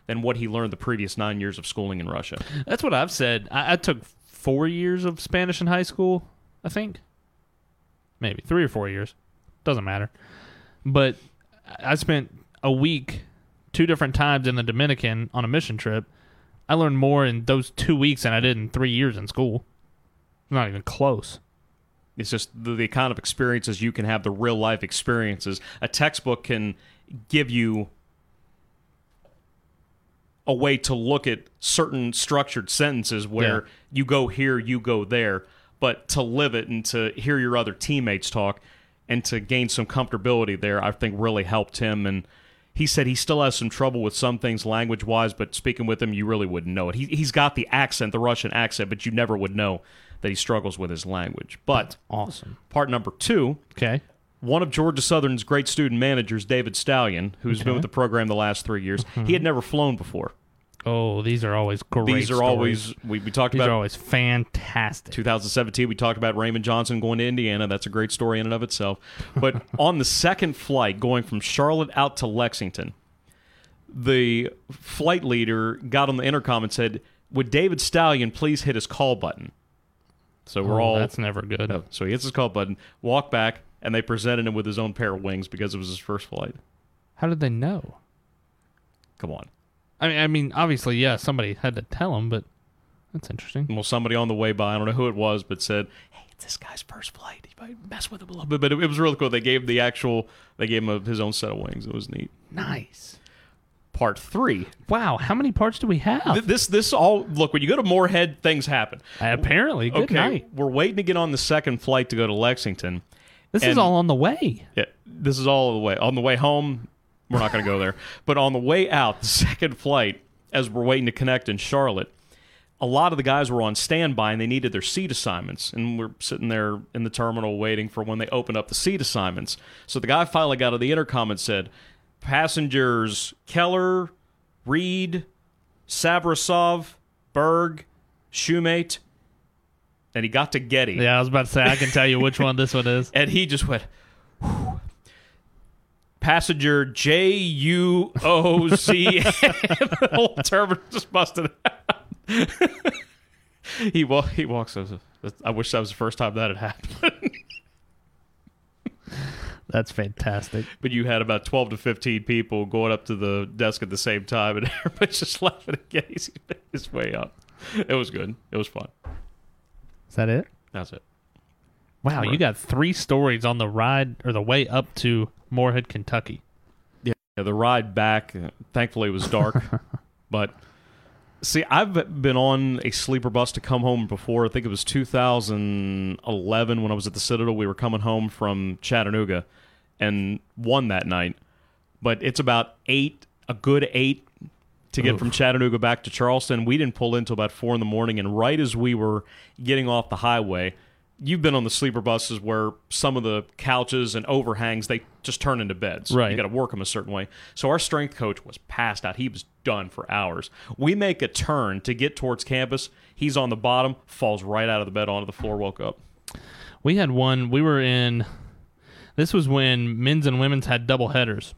than what he learned the previous nine years of schooling in Russia. That's what I've said. I, I took four years of Spanish in high school, I think. Maybe three or four years. Doesn't matter. But I spent a week, two different times in the Dominican on a mission trip. I learned more in those two weeks than I did in three years in school. Not even close. It's just the, the kind of experiences you can have, the real-life experiences. A textbook can give you a way to look at certain structured sentences where Yeah. you go here, you go there, but to live it and to hear your other teammates talk and to gain some comfortability there, I think really helped him. And he said he still has some trouble with some things language-wise, but speaking with him, you really wouldn't know it. He, he's got the accent, the Russian accent, but you never would know that he struggles with his language. But Awesome. part number two, Okay. one of Georgia Southern's great student managers, David Stallion, who's been Okay. with the program the last three years, he had never flown before. Oh, these are always great These are stories. always, we, we talked These about are always fantastic. two thousand seventeen, we talked about Raymond Johnson going to Indiana. That's a great story in and of itself. But on the second flight going from Charlotte out to Lexington, the flight leader got on the intercom and said, would David Stallion please hit his call button? So we're Oh, all... that's never good. Oh, so he hits his call button, walk back, and they presented him with his own pair of wings because it was his first flight. How did they know? Come on. I mean, I mean, obviously, yeah, somebody had to tell him, but that's interesting. Well, somebody on the way by, I don't know who it was, but said, hey, it's this guy's first flight. You might mess with him a little bit. But it, it was really cool. They gave him the actual, they gave him a, his own set of wings. It was neat. Nice. Part three. Wow, how many parts do we have? Th- This, this all, look, when you go to Moorhead, things happen. Apparently, good okay, night. we're waiting to get on the second flight to go to Lexington. This is and- all on the way. Yeah, this is all the way. On the way home, we're not going to go there. But on the way out, the second flight, as we're waiting to connect in Charlotte, a lot of the guys were on standby and they needed their seat assignments. And we're sitting there in the terminal waiting for when they open up the seat assignments. So the guy finally got on the intercom and said, passengers Keller, Reed, Savrasov, Berg, Shoemate. And he got to Getty. Yeah, I was about to say, I can tell you which one this one is. And he just went, whew. Passenger J U O Z. The whole terminal just busted out. he, wa- he walks over. I wish that was the first time that had happened. That's fantastic. But you had about twelve to fifteen people going up to the desk at the same time, and everybody's just laughing at Getty. He's his way up. It was good. It was fun. Is that it? That's it. Wow, you got three stories on the ride or the way up to Moorhead, Kentucky. Yeah, the ride back, uh, thankfully, it was dark. But, see, I've been on a sleeper bus to come home before. I think it was two thousand eleven when I was at the Citadel. We were coming home from Chattanooga and won that night. But it's about eight, a good eight, to get Oof. from Chattanooga back to Charleston. We didn't pull in until about four in the morning, and right as we were getting off the highway, you've been on the sleeper buses where some of the couches and overhangs, they just turn into beds. Right. You got to work them a certain way. So our strength coach was passed out. He was done for hours. We make a turn to get towards campus. He's on the bottom, falls right out of the bed onto the floor, woke up. We had one, we were in, this was when men's and women's had double headers.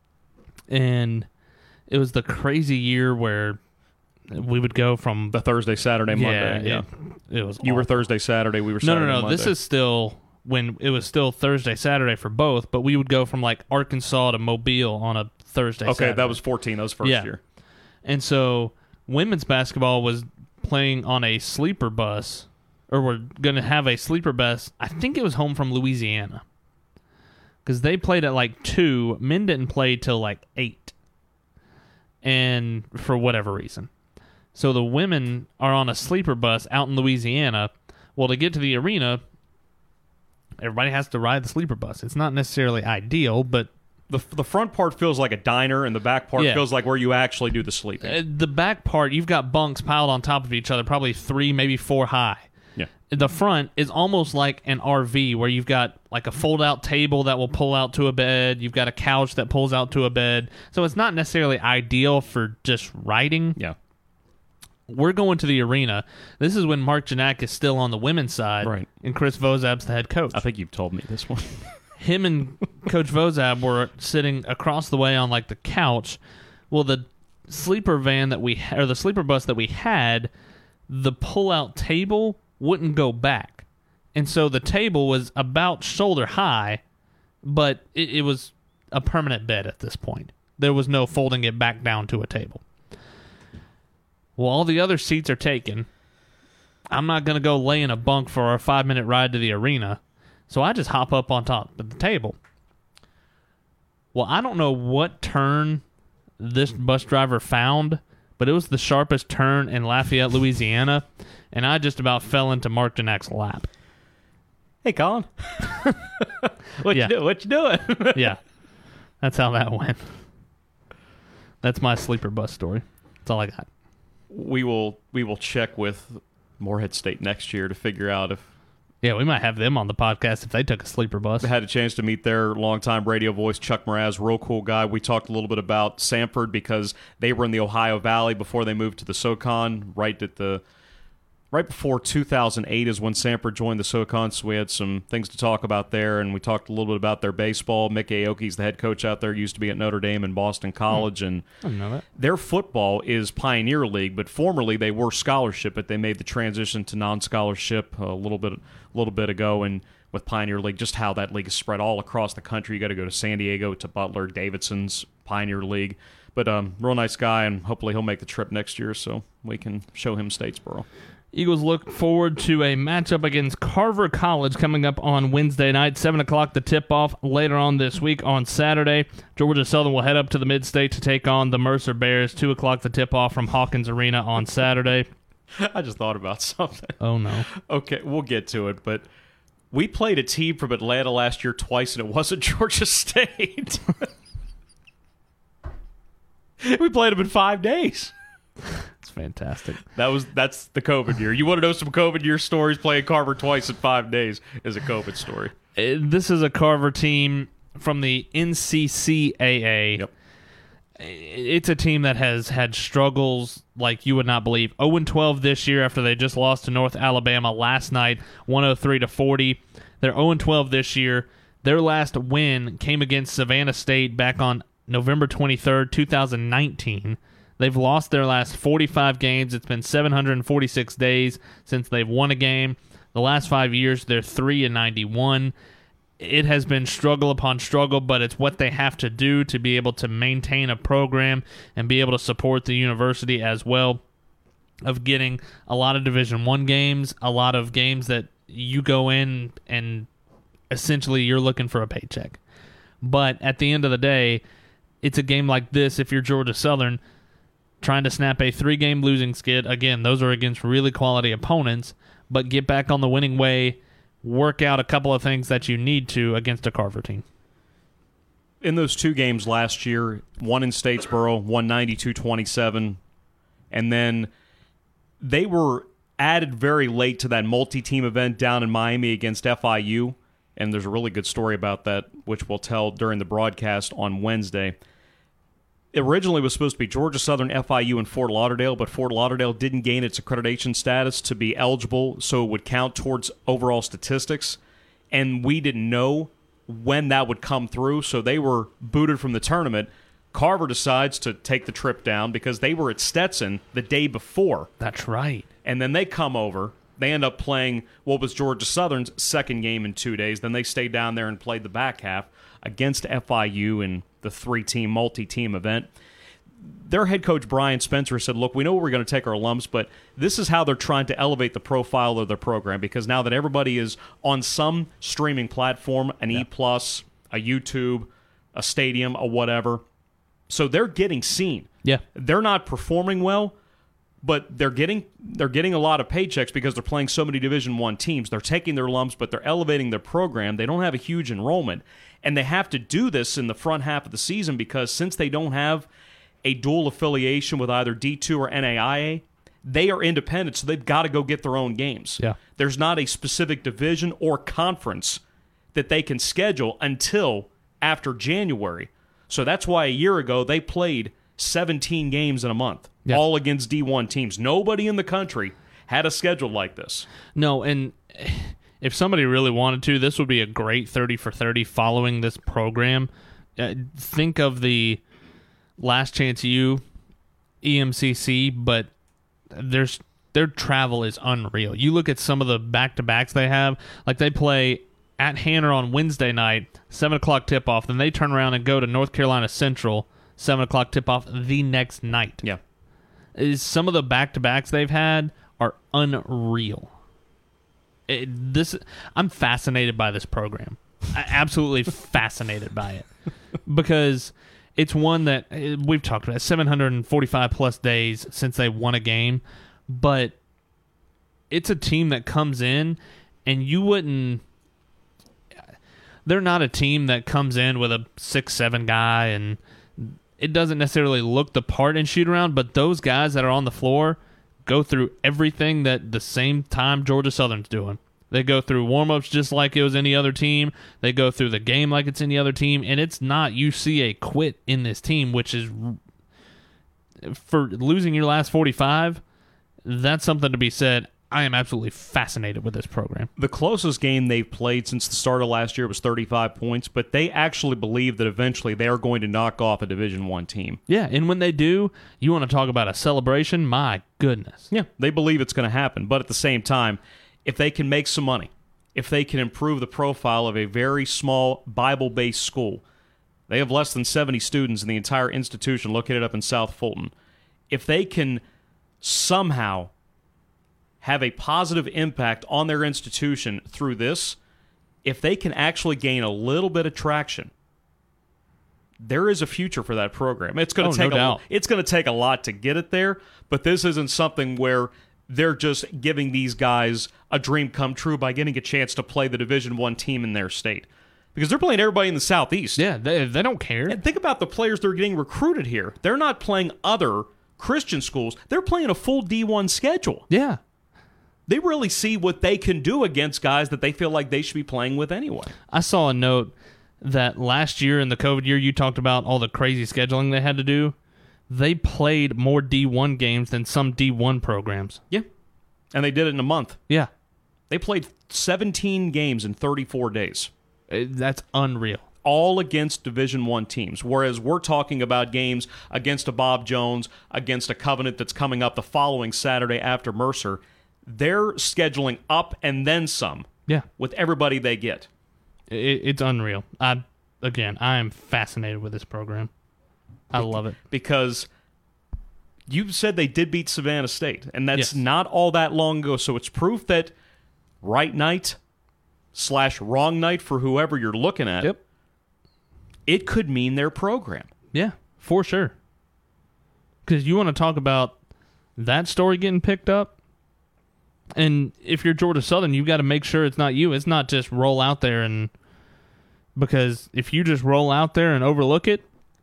And it was the crazy year where we would go from The Thursday, Saturday, Monday. Yeah. It, it was You were awful. Thursday, Saturday. We were No, Saturday, no, no. Monday. This is still when it was still Thursday, Saturday for both, but we would go from like Arkansas to Mobile on a Thursday, Okay, Saturday. that was fourteen. That was first Yeah. year. And so women's basketball was playing on a sleeper bus, or we're going to have a sleeper bus. I think it was home from Louisiana. Because they played at like two. Men didn't play till like eight. And for whatever reason. So the women are on a sleeper bus out in Louisiana. Well, to get to the arena, everybody has to ride the sleeper bus. It's not necessarily ideal, but The the front part feels like a diner, and the back part Yeah. feels like where you actually do the sleeping. uh, the back part, you've got bunks piled on top of each other, probably three, maybe four high. Yeah. The front is almost like an R V where you've got like a fold-out table that will pull out to a bed. You've got a couch that pulls out to a bed. So it's not necessarily ideal for just riding. Yeah. We're going to the arena. This is when Mark Janak is still on the women's side. Right. And Chris Vozab's the head coach. I think you've told me this one. Him and Coach Vozab were sitting across the way on like the couch. Well, the sleeper van that we or the sleeper bus that we had, the pull-out table wouldn't go back, and so the table was about shoulder high, but it, it was a permanent bed at this point. There was no folding it back down to a table. Well, all the other seats are taken. I'm not going to go lay in a bunk for a five-minute ride to the arena, so I just hop up on top of the table. Well, I don't know what turn this bus driver found, but it was the sharpest turn in Lafayette, Louisiana, and I just about fell into Mark Janak's lap. Hey, Colin. what Yeah. you do? What you doing? Yeah, that's how that went. That's my sleeper bus story. That's all I got. We will we will check with Morehead State next year to figure out if Yeah, we might have them on the podcast if they took a sleeper bus. I had a chance to meet their longtime radio voice, Chuck Mraz, real cool guy. We talked a little bit about Samford because they were in the Ohio Valley before they moved to the SoCon. Right at the right before two thousand eight is when Samford joined the SoCon, so we had some things to talk about there, and we talked a little bit about their baseball. Mick Aoki's the head coach out there, used to be at Notre Dame and Boston College, and I didn't know that. their football is Pioneer League, but formerly they were scholarship, but they made the transition to non-scholarship a little bit, a little bit ago. And with Pioneer League, just how that league is spread all across the country. You got to go to San Diego, to Butler, Davidson's Pioneer League. But um, real nice guy, and hopefully he'll make the trip next year so we can show him Statesboro. Eagles look forward to a matchup against Carver College coming up on Wednesday night, seven o'clock the tip-off later on this week on Saturday. Georgia Southern will head up to the Mid-State to take on the Mercer Bears, two o'clock the tip-off from Hawkins Arena on Saturday. I just thought about something. Oh, no. Okay, we'll get to it, but we played a team from Atlanta last year twice, and it wasn't Georgia State. We played them in five days. It's fantastic. That was that's the COVID year. You want to know some COVID year stories? Playing Carver twice in five days is a COVID story. Uh, This is a Carver team from the N C C A A. Yep. It's a team that has had struggles like you would not believe. oh and twelve this year after they just lost to North Alabama last night, one oh three to forty. They're oh and twelve this year. Their last win came against Savannah State back on November twenty-third, twenty nineteen. They've lost their last forty-five games. It's been seven hundred forty-six days since they've won a game. The last five years, they're three and ninety-one. It has been struggle upon struggle, but it's what they have to do to be able to maintain a program and be able to support the university as well, of getting a lot of Division One games, a lot of games that you go in and essentially you're looking for a paycheck. But at the end of the day, it's a game like this, if you're Georgia Southern, trying to snap a three-game losing skid. Again, those are against really quality opponents, but get back on the winning way, work out a couple of things that you need to against a Carver team. In those two games last year, one in Statesboro, one ninety-two twenty-seven, and then they were added very late to that multi-team event down in Miami against F I U, and there's a really good story about that, which we'll tell during the broadcast on Wednesday. It originally was supposed to be Georgia Southern, F I U, and Fort Lauderdale, but Fort Lauderdale didn't gain its accreditation status to be eligible, so it would count towards overall statistics, and we didn't know when that would come through, so they were booted from the tournament. Carver decides to take the trip down because they were at Stetson the day before. That's right. And then they come over. They end up playing what was Georgia Southern's second game in two days. Then they stayed down there and played the back half against F I U in the three-team, multi-team event. Their head coach, Brian Spencer, said, look, we know we're going to take our lumps, but this is how they're trying to elevate the profile of their program, because now that everybody is on some streaming platform, an yeah. E+, a YouTube, a Stadium, a whatever, so they're getting seen. Yeah. They're not performing well, but they're getting they're getting a lot of paychecks because they're playing so many Division One teams. They're taking their lumps, but they're elevating their program. They don't have a huge enrollment, and they have to do this in the front half of the season because since they don't have a dual affiliation with either D two or N A I A, they are independent, so they've got to go get their own games. Yeah. There's not a specific division or conference that they can schedule until after January. So that's why a year ago they played seventeen games in a month, yeah. all against D one teams. Nobody in the country had a schedule like this. No, and if somebody really wanted to, this would be a great thirty for thirty following this program. Uh, think of the Last Chance U E M C C, but there's their travel is unreal. You look at some of the back-to-backs they have, like they play at Hanner on Wednesday night, seven o'clock tip-off, then they turn around and go to North Carolina Central, seven o'clock tip-off the next night. Yeah. Is some of the back-to-backs they've had are unreal. It, this I'm fascinated by this program. I, absolutely fascinated by it. Because it's one that we've talked about, seven hundred forty-five plus days since they won a game, but it's a team that comes in and you wouldn't they're not a team that comes in with a six seven guy and it doesn't necessarily look the part in shoot around, but those guys that are on the floor go through everything that the same time Georgia Southern's doing. They go through warm-ups just like it was any other team. They go through the game like it's any other team. And it's not you see a quit in this team, which is for losing your last forty-five, that's something to be said. I am absolutely fascinated with this program. The closest game they've played since the start of last year was thirty-five points, but they actually believe that eventually they are going to knock off a Division One team. Yeah, and when they do, you want to talk about a celebration? My goodness. Yeah, they believe it's going to happen, but at the same time, if they can make some money, if they can improve the profile of a very small Bible-based school, they have less than seventy students in the entire institution located up in South Fulton. If they can somehow have a positive impact on their institution through this, if they can actually gain a little bit of traction, there is a future for that program. It's going to oh, take no a, doubt. It's going to take a lot to get it there, but this isn't something where they're just giving these guys a dream come true by getting a chance to play the Division One team in their state. Because they're playing everybody in the Southeast. Yeah, they, they don't care. And think about the players they're getting recruited here. They're not playing other Christian schools. They're playing a full D one schedule. Yeah. They really see what they can do against guys that they feel like they should be playing with anyway. I saw a note that last year in the COVID year, you talked about all the crazy scheduling they had to do. They played more D one games than some D one programs. Yeah. And they did it in a month. Yeah. They played seventeen games in thirty-four days. Uh, That's unreal. All against Division One teams, whereas we're talking about games against a Bob Jones, against a Covenant that's coming up the following Saturday after Mercer. They're scheduling up and then some. Yeah. With everybody they get. It, it's unreal. I again, I am fascinated with this program. I love it. Because you said they did beat Savannah State, and that's Yes. not all that long ago, so it's proof that right night slash wrong night for whoever you're looking at, Yep. it could mean their program. Yeah, for sure. Because you want to talk about that story getting picked up, and if you're Georgia Southern, you've got to make sure it's not you. It's not just roll out there and because if you just roll out there and overlook it,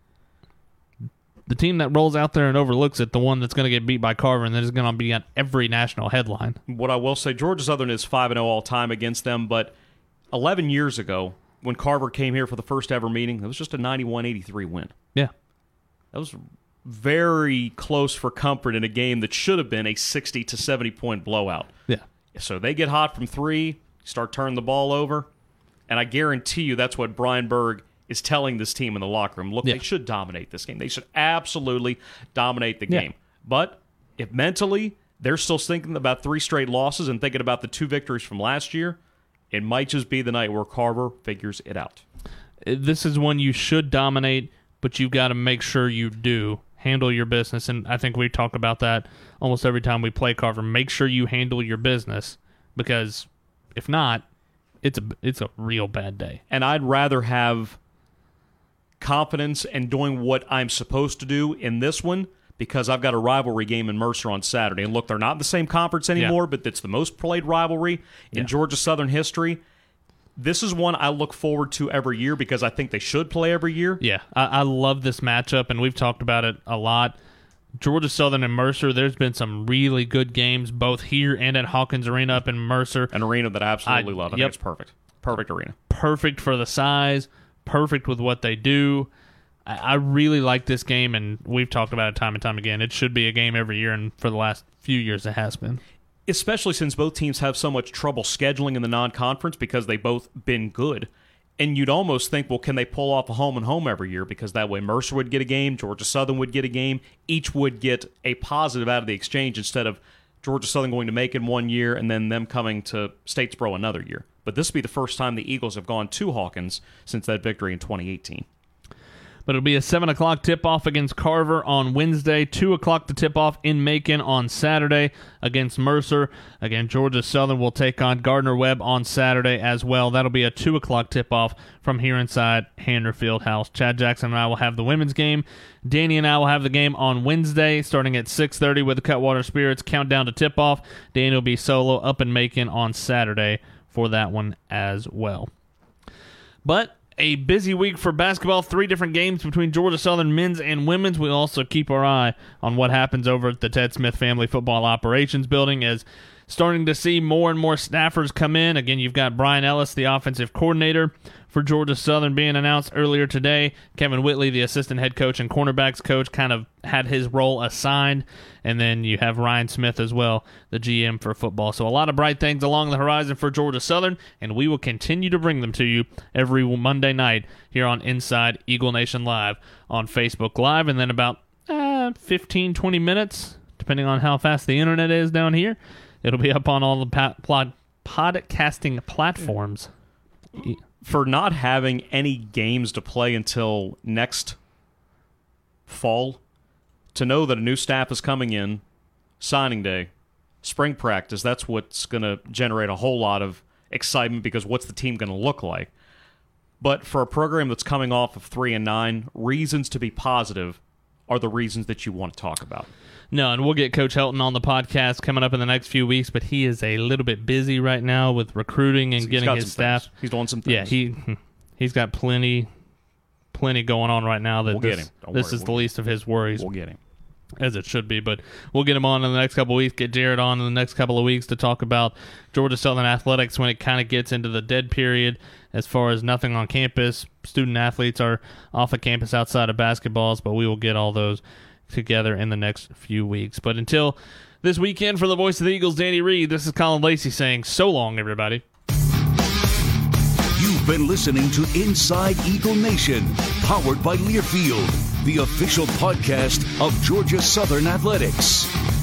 the team that rolls out there and overlooks it, the one that's going to get beat by Carver, and that is going to be on every national headline. What I will say, Georgia Southern is five and oh all time against them, but eleven years ago, when Carver came here for the first ever meeting, it was just a ninety-one eighty-three win. Yeah. That was very close for comfort in a game that should have been a sixty to seventy point blowout. Yeah. So they get hot from three, start turning the ball over, and I guarantee you that's what Brian Berg is telling this team in the locker room. Look, Yeah. they should dominate this game. They should absolutely dominate the Yeah. game. But if mentally they're still thinking about three straight losses and thinking about the two victories from last year, it might just be the night where Carver figures it out. This is one you should dominate, but you've got to make sure you do handle your business. And I think we talk about that almost every time we play Carver. Make sure you handle your business, because if not, it's a it's a real bad day. And I'd rather have confidence in doing what I'm supposed to do in this one, because I've got a rivalry game in Mercer on Saturday. And look, they're not in the same conference anymore, Yeah. but it's the most played rivalry in Yeah. Georgia Southern history. This is one I look forward to every year because I think they should play every year. Yeah, I, I love this matchup, and we've talked about it a lot. Georgia Southern and Mercer, there's been some really good games both here and at Hawkins Arena up in Mercer. An arena that I absolutely I- love. I yep. think it's perfect. Perfect arena. Perfect for the size, perfect with what they do. I, I really like this game, and we've talked about it time and time again. It should be a game every year, and for the last few years it has been. Especially since both teams have so much trouble scheduling in the non-conference because they've both been good. And you'd almost think, well, can they pull off a home and home every year? Because that way Mercer would get a game, Georgia Southern would get a game. Each would get a positive out of the exchange instead of Georgia Southern going to Macon one year and then them coming to Statesboro another year. But this will be the first time the Eagles have gone to Hawkins since that victory in twenty eighteen. But it'll be a seven o'clock tip-off against Carver on Wednesday, two o'clock to tip-off in Macon on Saturday against Mercer. Again, Georgia Southern will take on Gardner-Webb on Saturday as well. That'll be a two o'clock tip-off from here inside Hanner Fieldhouse. Chad Jackson and I will have the women's game. Danny and I will have the game on Wednesday starting at six thirty with the Cutwater Spirits countdown to tip-off. Danny will be solo up in Macon on Saturday for that one as well. But a busy week for basketball. Three different games between Georgia Southern men's and women's. We'll also keep our eye on what happens over at the Ted Smith Family Football Operations Building as starting to see more and more staffers come in. Again, you've got Brian Ellis, the offensive coordinator for Georgia Southern, being announced earlier today. Kevin Whitley, the assistant head coach and cornerbacks coach, kind of had his role assigned. And then you have Ryan Smith as well, the G M for football. So a lot of bright things along the horizon for Georgia Southern, and we will continue to bring them to you every Monday night here on Inside Eagle Nation Live on Facebook Live. And then about uh, fifteen, twenty minutes, depending on how fast the internet is down here, it'll be up on all the pod, pod, podcasting platforms. For not having any games to play until next fall, to know that a new staff is coming in, signing day, spring practice, that's what's going to generate a whole lot of excitement because what's the team going to look like? But for a program that's coming off of three and nine, reasons to be positive are the reasons that you want to talk about. No, and we'll get Coach Helton on the podcast coming up in the next few weeks, but he is a little bit busy right now with recruiting and He's getting his staff. Things. He's doing some things. Yeah, he he's got plenty plenty going on right now that we'll this, get him. Don't this worry. is we'll the least of his worries. We'll get him. As it should be, but we'll get him on in the next couple of weeks, get Jared on in the next couple of weeks to talk about Georgia Southern athletics when it kind of gets into the dead period as far as nothing on campus. Student athletes are off of campus outside of basketballs, but we will get all those together in the next few weeks. But until this weekend, for the voice of the Eagles, Danny Reed, this is Colin Lacey saying so long, everybody. You've been listening to Inside Eagle Nation, powered by Learfield, the official podcast of Georgia Southern Athletics.